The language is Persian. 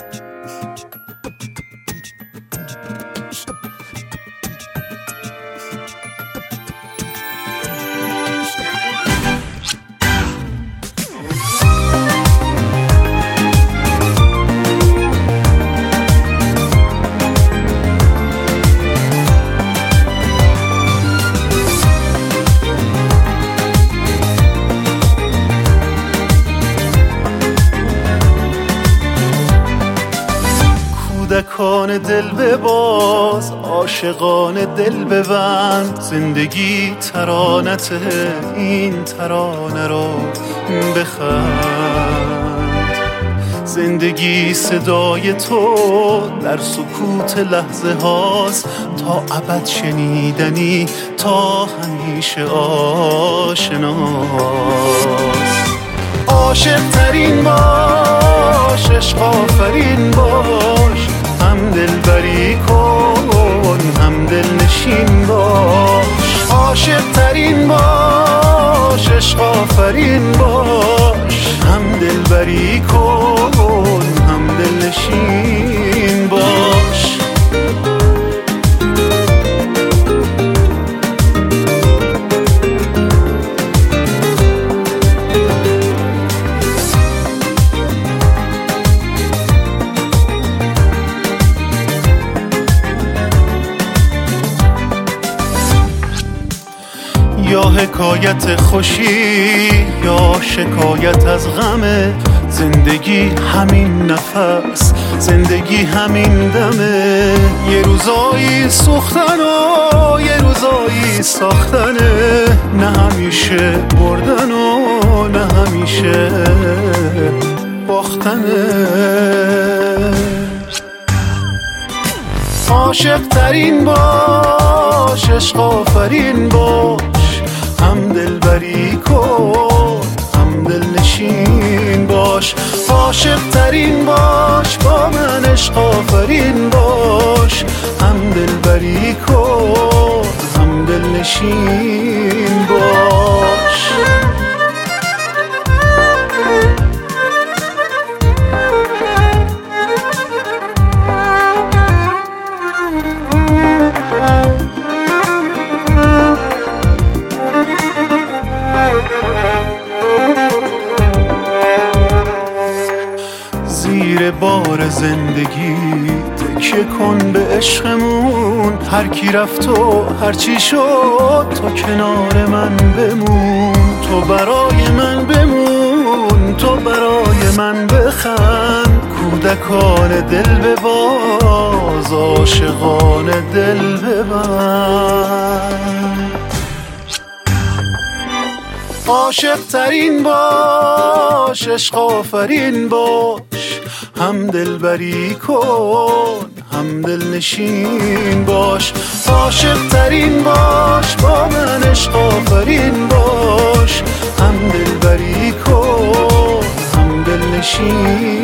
کودکان دل بباز، عاشقان دل ببند، زندگی ترانته، این ترانه رو بخند. زندگی صدای تو در سکوت لحظه هاست، تا ابد شنیدنی، تا همیشه آشناست. عاشق ترین باش، عشق آفرین باش، هم دلبری کن هم دل نشین باش. عاشق ترین باش، عشق آفرین باش، هم دلبری کن هم دل نشین باش. یا حکایت خوشی یا شکایت از غمه، زندگی همین نفس، زندگی همین دمه. یه روزایی سوختن و یه روزایی ساختنه، نه همیشه بردن و نه همیشه باختنه. عاشق ترین باش، عشق آفرین باش، هم دلبری کن هم دل نشین باش. عاشق ترین باش، با من عشق آفرین باش، هم دلبری کن هم دل نشین باش. زیر بار زندگی تکیه کن به عشقمون، هر کی رفت و هر چی شد تو کنار من بمون. تو برای من بمون، تو برای من بخند. کودکان دل بباز، عاشقان دل ببند. عاشق ترین باش، عشق آفرین باش، هم دلبری کن هم دل نشین باش. عاشق ترین باش، با من عشق آفرین باش، هم دلبری کن هم دل نشین